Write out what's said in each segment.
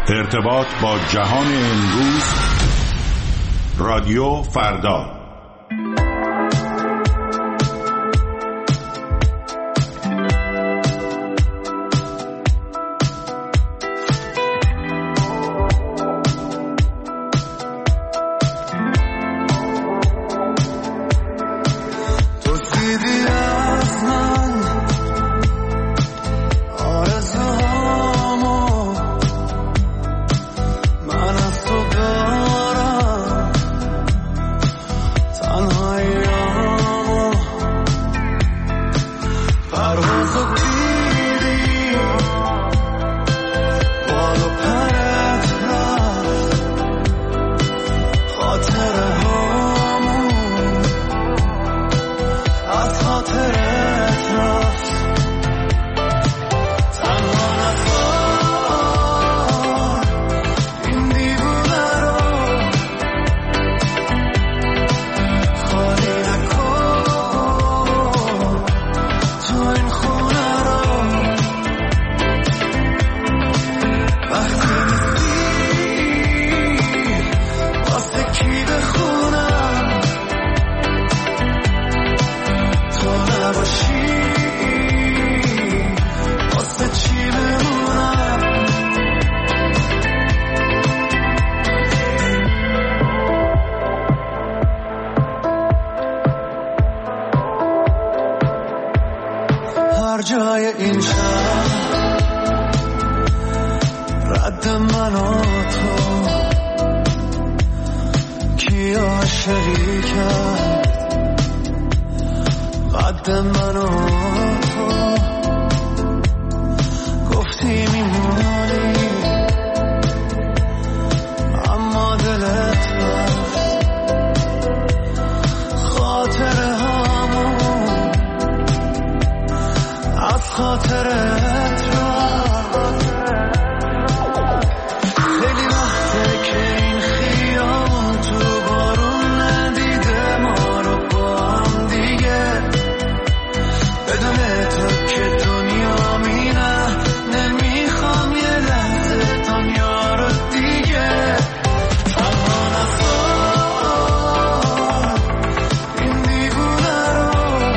ارتباط با جهان امروز، رادیو فردا. جای این شهر رد من و تو کی عاشقی کرد قد من و تو گفتی میمونی اما دلت رفت خاطر خاطرت رفت خیلی وقته که این خیابون تو بارون ندیده ما رو با هم دیگه بدون تو که دنیا مینه نمیخوام یه لحظه دنیا رو دیگه تنها نخواه این دیوونه رو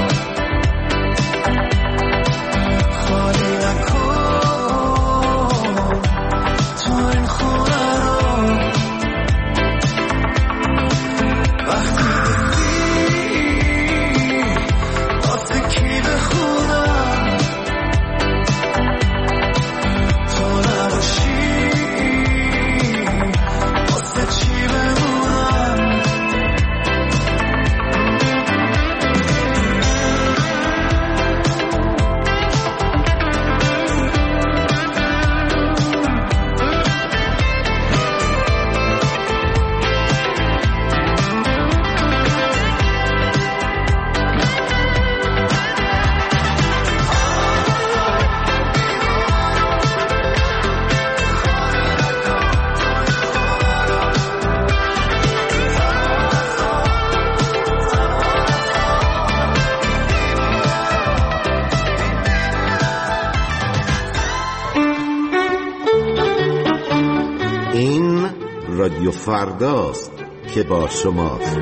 رادیو فرداست که با شماست.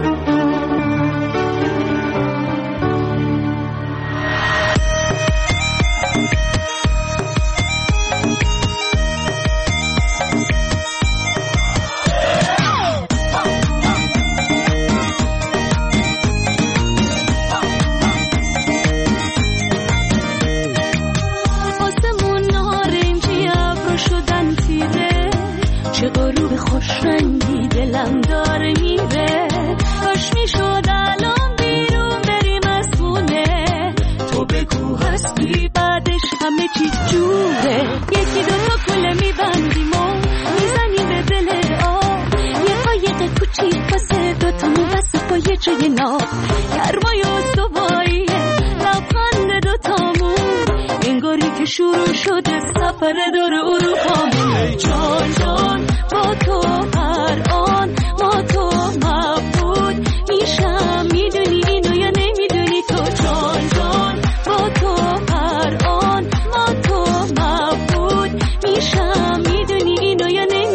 شروع شده سفر دور اروپا. ای جان جان با تو هر آن ما تو مبود میشم، میدونی اینو یا نمیدونی تو؟ جان جان با تو هر آن ما تو مبود میشم، میدونی اینو یا نمیدونی؟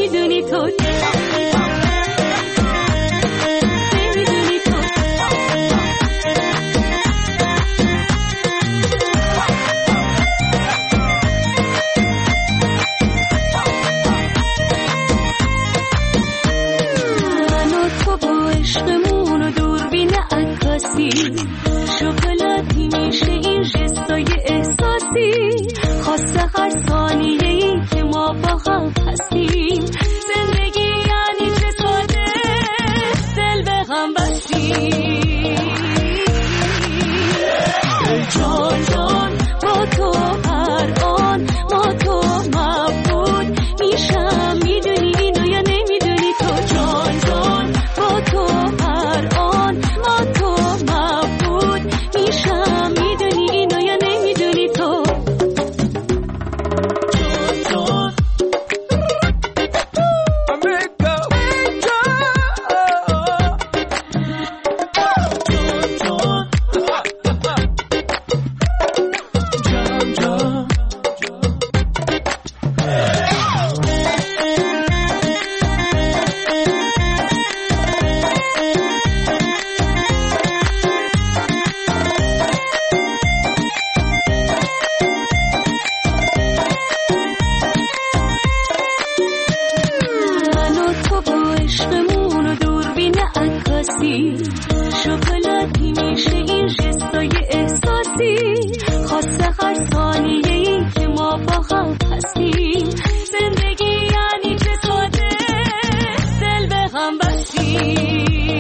هستی شکلاتی میشه این جستای احساسی خاصه هر ثانیه‌ای که ما با هم هستیم زندگی یعنی چه ساده دل به هم بستیم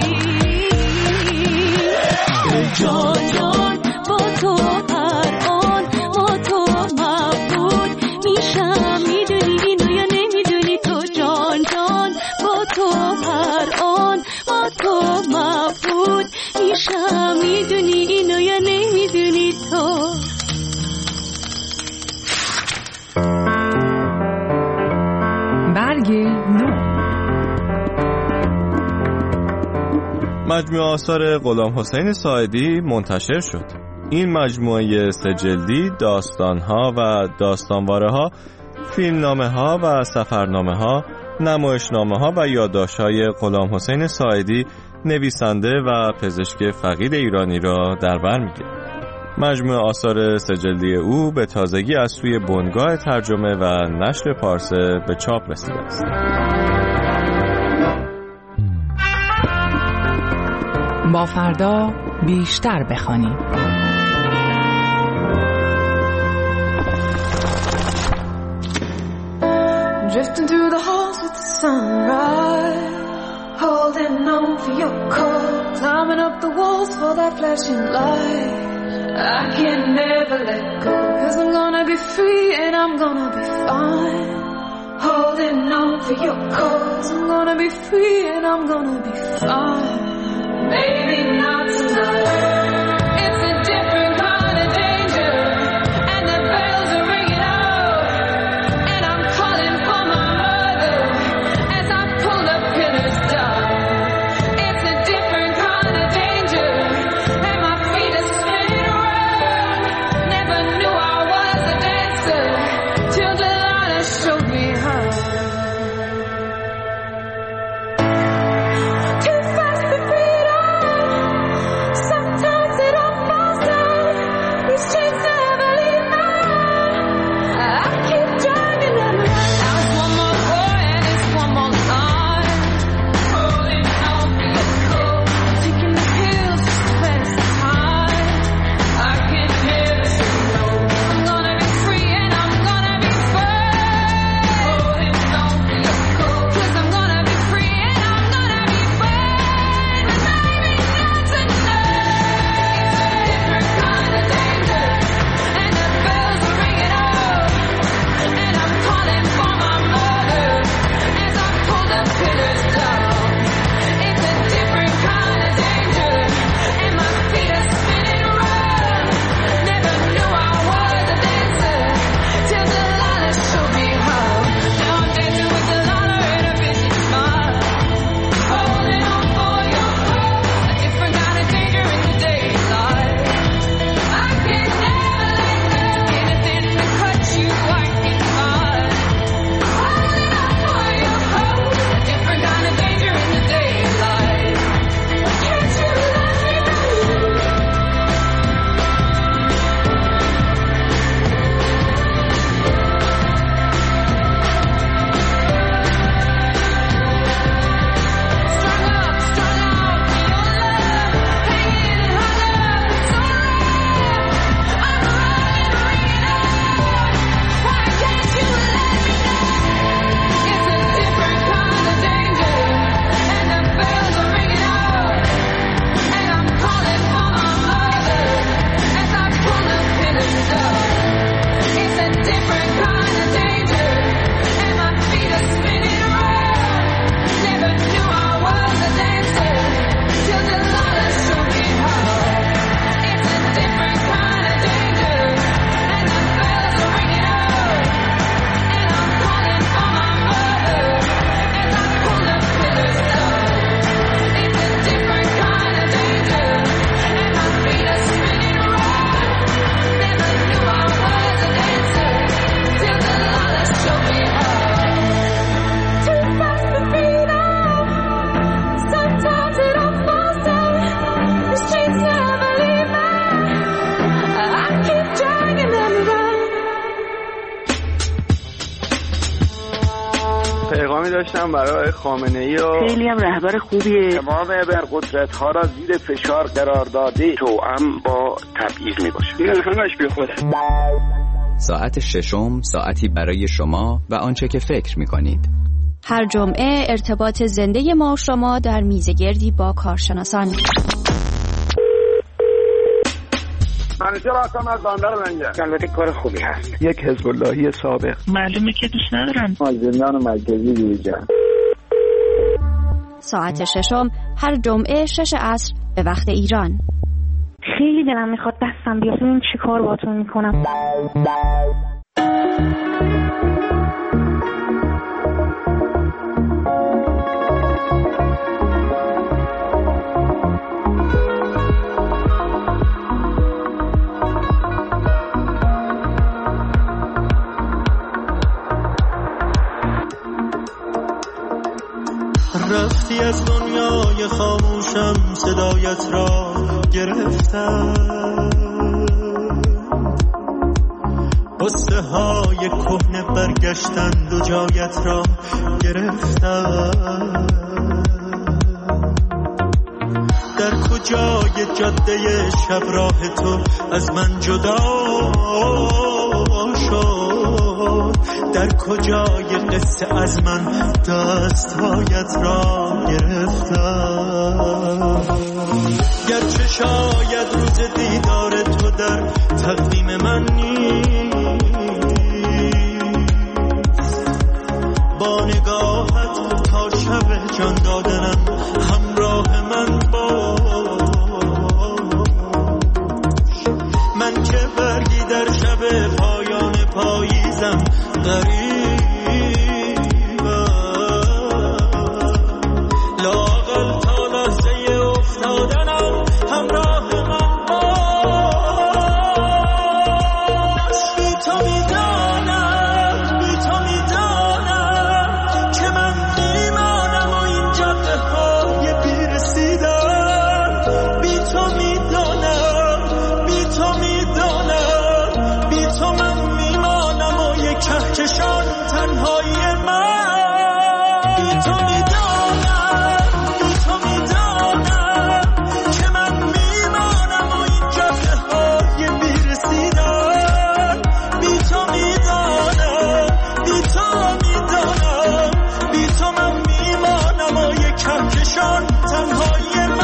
جان جان با تو هر آن ما تو مبود میشم میدونی اینو یا نمیدونی تو جان جان با تو هر آن ما تو مبود میشم میدونی اینو یا نمیدونی تو برگ نو مجموعه آثار غلام حسین ساعدی منتشر شد. این مجموعه 3 جلدی داستان‌ها و داستانواره‌ها، فیلمنامه‌ها و سفرنامه‌ها، نمایشنامه‌ها و یادداشت‌های غلام حسین ساعدی نویسنده و پزشک فقید ایرانی را در بر می‌گیرد. مجموعه آثار 3 جلدی او به تازگی از سوی بنگاه ترجمه و نشر پارسه به چاپ رسیده است. با فردا بیشتر بخوانیم. Drifting through the halls with the sunrise, holding on for your call, climbing up the walls for that flashing light. I can never let go, 'cause I'm gonna be free and I'm gonna be fine. Holding on for your cause, I'm gonna be free and I'm gonna be fine. Maybe not tonight. It's a different kind of danger, and the bells are ringing out, and I'm calling for my mother as I pull the pillars down. It's a different kind of danger, and my feet are spinning around. Never knew I was a dancer till Delilah showed me how. Too fast to beat on. پیغامی داشتم برای خامنه‌ای و خیلی هم رهبر خوبیه. تمام ابرقدرت‌ها را زیر فشار قرار داده توأم با تبعیض میباشه. این همش بیخوده. ساعت ششم ساعتی برای شما و آنچه که فکر می‌کنید. هر جمعه ارتباط زنده ما و شما در میزگردی با کارشناسان. منیجر هستم از بندر منجر. البته کار خوبی هست. یک حزب اللهی سابق. معلومه که دوست ندارم. از زندان مرکزی بیرون. ساعت ششم هر جمعه 6 عصر به وقت ایران. خیلی دلم میخواد دستم بیاد ببینم چی کار باهاتون میکنم. رفتی از دنیای خاموشم صدایت را گرفتم، قصه های کهنه برگشتند و جایت را گرفتم. در کجای جاده شب راه تو از من جدا شد، در کجای قصه از من دستهایت را گرفتم. گرچه شاید روز دیدار تو در تقویم من نیست، با نگاهت تا شب جان دادنم همراه من باش. من که برگی در شب پایان پاییزم غریبم، لااقل تا لحظه افتادنم همراه من باش. بی تو میدانم که من میمانم و این جاده های بیرسیدم. بی تو میدانم من میمانم و یک کهکشان تنهایی من. بی تو میدانم که من میمانم و این جاده های بیرسیدن. بی تو میدانم من میمانم و یک کهکشان تنهایی من.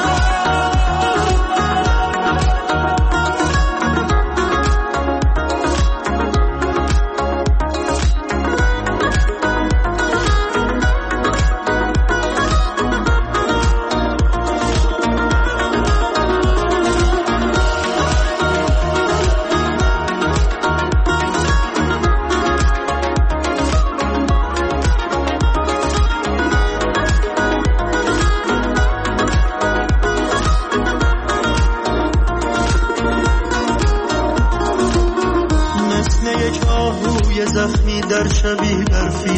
زخمی در شبیه برفی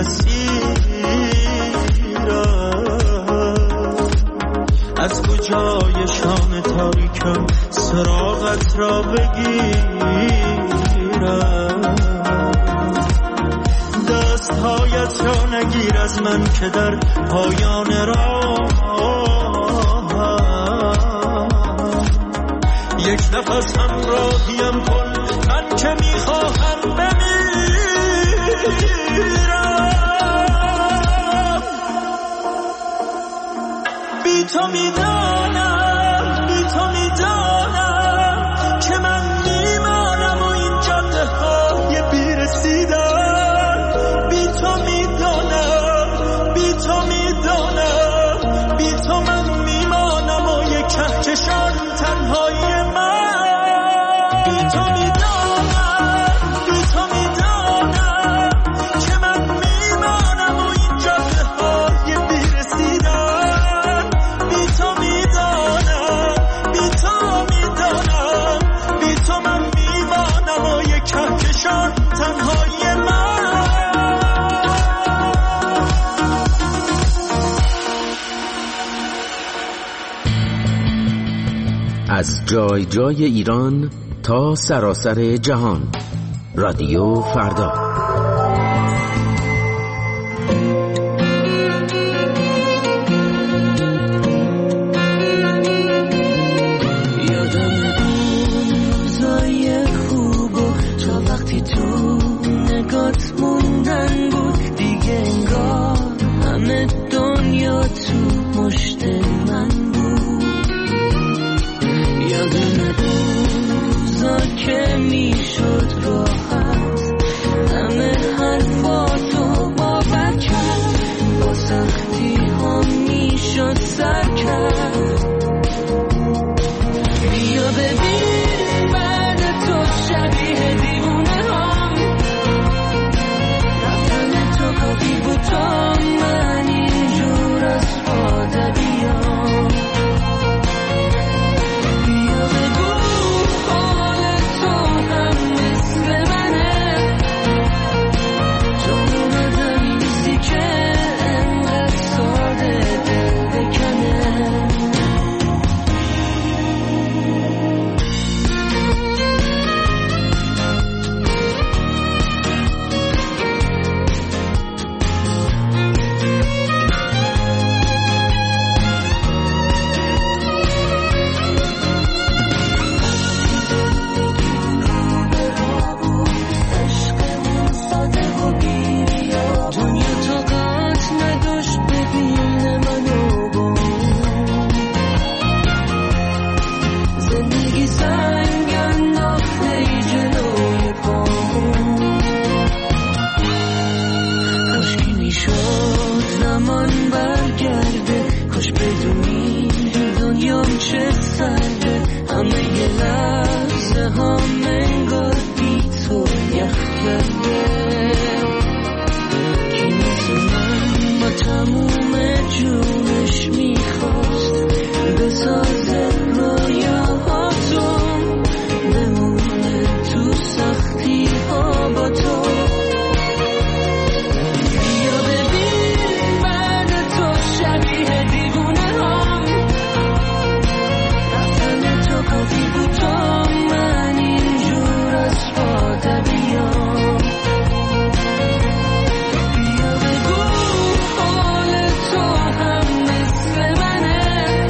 اسیرم، از کجای شام تاریکم سراغت را بگیرم. دستهایت را نگیر از من که در پایان راه یک نفس همراهیم کن، من که میخواهم بمیرم. بی تو میدانم که من میمانم و این جاده های بیرسیدن. بی تو من میمانم و یک کهکشان تنهایی من. بی تو میدانم که من میمانم و این جاده های بیرسیدن. بی تو من میمانم و یک کهکشان تنهایی من. از جای جای ایران تا سراسر جهان، رادیو فردا. شد زمان برگرده، کاش بدونی دنیام چه سرده، همه ی لحظه ها انگار بی تو یخ کرده. کی مثل من با تموم جونش میخواست بسازه رویاهاتو، بمونه تو سختی ها با تو. بیا ببین بعد تو شبیه دیوونه هم، رفتن تو کافی بود تا من اینجور از پا بیام. بیا بگو حال تو هم مثل منه،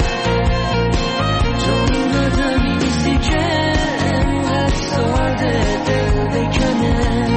چون آدمی نیستی که انقدر ساده دل بکنه.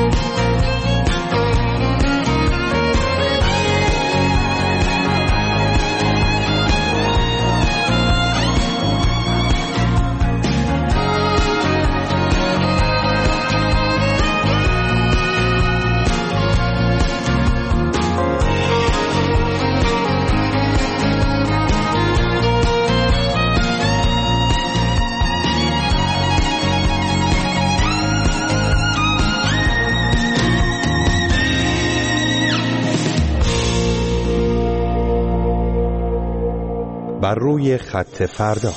بر روی خط فردا.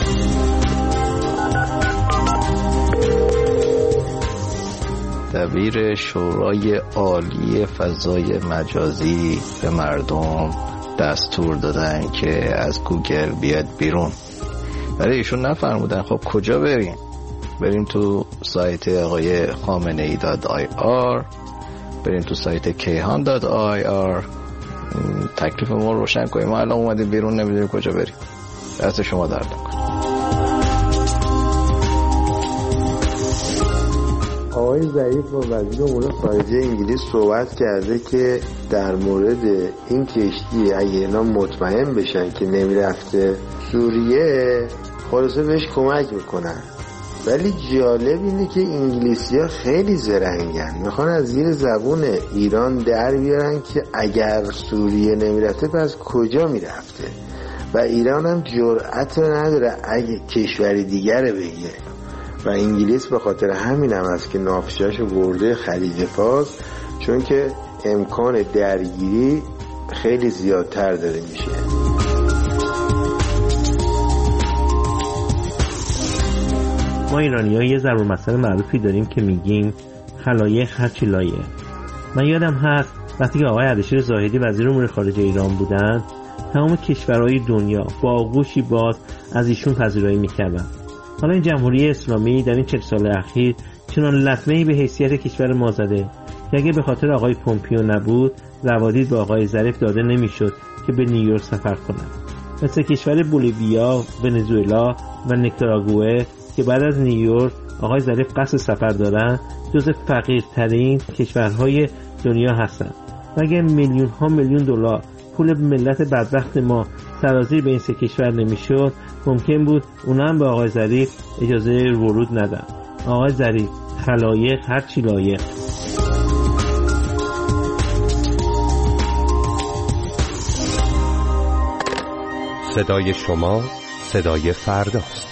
دبیر شورای عالی فضای مجازی به مردم دستور دادن که از گوگل بیاد بیرون. برای ایشون نفرمودن خب کجا بریم؟ بریم تو سایت آقای خامنه‌ای.ir، بریم تو سایت کیهان.ir، تکلیف ما روشن کنیم. ما الان اومدیم بیرون نمیدونیم کجا بریم. دست شما درد نکنه. آقای ظریف با وزیر امور خارجه انگلیس صحبت کرده که در مورد این کشتی اگه اینا مطمئن بشن که نمیرفته سوریه خلاصه بهش کمک میکنن. ولی جالب اینه که انگلیسی‌ها خیلی زرنگن، میخوان از زیر زبون ایران در بیارن که اگر سوریه نمیرفته پس کجا میرفته، و ایران هم جرأت نداره اگه کشوری دیگر بگه، و انگلیس به خاطر همین هم هست که ناوچه‌اشو برده خلیج فارس، چون که امکان درگیری خیلی زیادتر داره میشه. ما ایرانی‌ها یه ضرب المثل معروفی داریم که میگیم خلایق هرچی لایق. من یادم هست وقتی که آقای اردشیر زاهدی وزیر امور خارجه ایران بودن، تمام کشورهای دنیا با آغوشی باز از ایشون پذیرایی میکردن. حالا این جمهوری اسلامی در این 40 سال اخیر چنان لطمه‌ای به حیثیت کشور ما زده که اگه به خاطر آقای پومپیو نبود، روادید به آقای ظریف داده نمیشد که به نیویورک سفر کنند. مثل کشور بولیویا، ونزوئلا و نیکاراگوئه که بعد از نیویورک آقای ظریف قصد سفر دارن، جز فقیرترین کشورهای دنیا هستند. و اگر میلیون ها میلیون دلار پول ملت بدبخت ما سرازیر به این سه کشور نمیشد، ممکن بود اونا هم به آقای ظریف اجازه ورود ندن. آقای ظریف خلایق هرچی لایق. صدای شما صدای فرداست.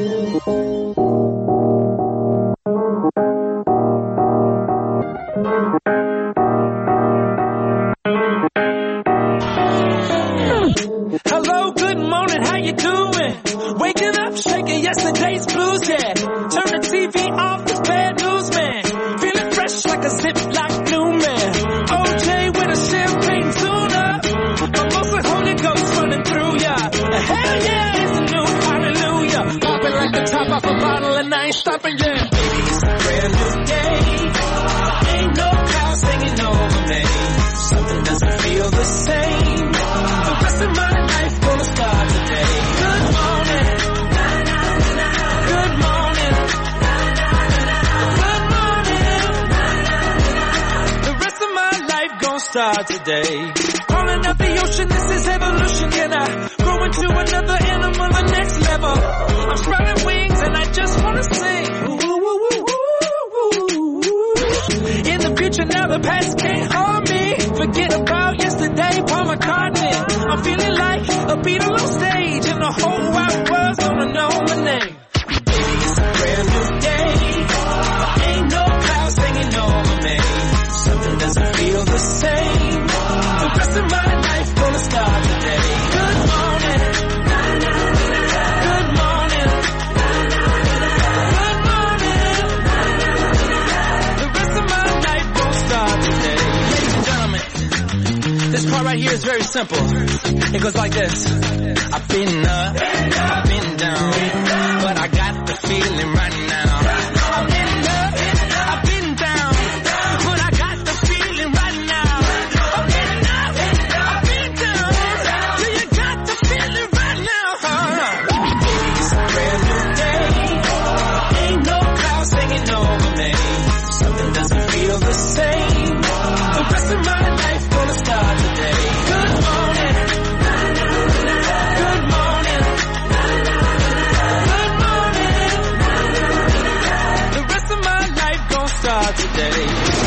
Hello, good morning, how you doing? Waking up, shaking yesterday's blues, yeah. Turn the TV off, it's bad news, man. Feeling fresh like a Ziploc new man. OJ with a champagne tuna. Almost a Holy Ghost running through ya. Hell yeah, it's a new hallelujah. Popping like the top off a bottle and I ain't stopping yet. Baby, it's a brand new day. Ain't no clouds hanging over me. Something doesn't feel the same. The rest of my life gonna start today. Good morning. Good morning. Good morning. The rest of my life gonna start today. Calling up the ocean, this is evolution. Can I grow into another animal, the next level? I'm spreading wings and I just wanna sing. In the future now, the past can't harm me. Forget about yesterday. McCartney. I'm feeling like a Beatle on stage, and the whole wide world's gonna know my name. Baby, it's a brand new day. Ain't no clouds hanging over me. Something doesn't feel the same. The rest of my life gonna start today. Good morning. Good morning. Good morning. The rest of my life gonna start today. Ladies and gentlemen, this part right here is very simple. It goes like this. I've been up, I've been down, but I got the feeling right now. I've been up, I've been down, but I got the feeling right now. I've been up, I've been down, do you got the feeling right now? It's a brand new day. Ain't no clouds hanging over me. Something doesn't feel the same. The rest of my life gonna start today. Good morning. Good morning. Good morning. The rest of my life gonna start today.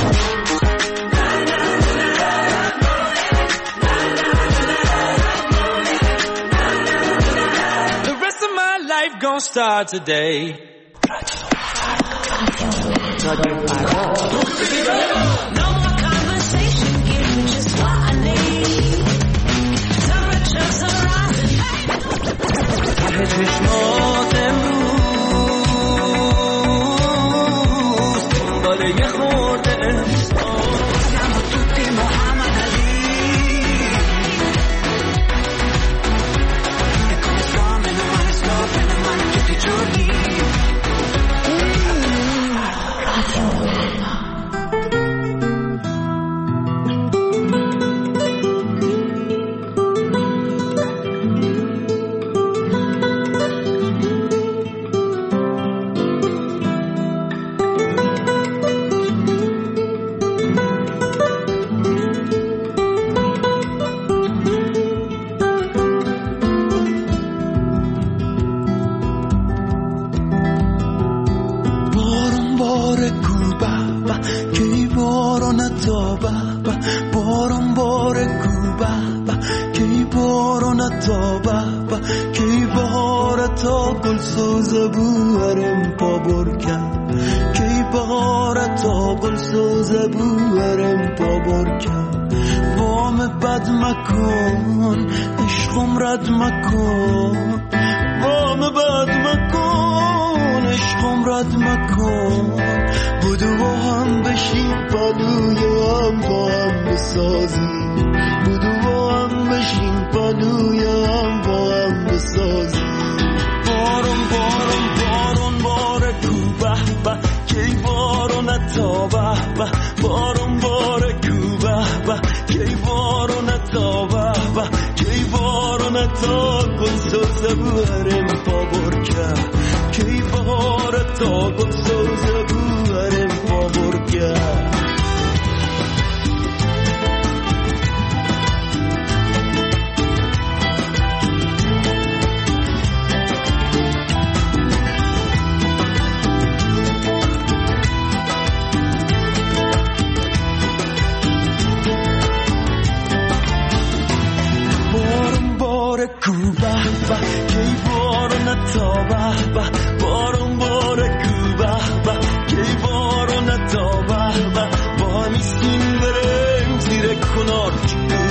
The rest of my life gonna start today. No more conversation, give me just what I need. Temperatures are rising. چشمات امروز دنبال یه خورده Siamo tutti Muhammad Ali. E come suona le mani scopre le mani tutti i giorni. کنار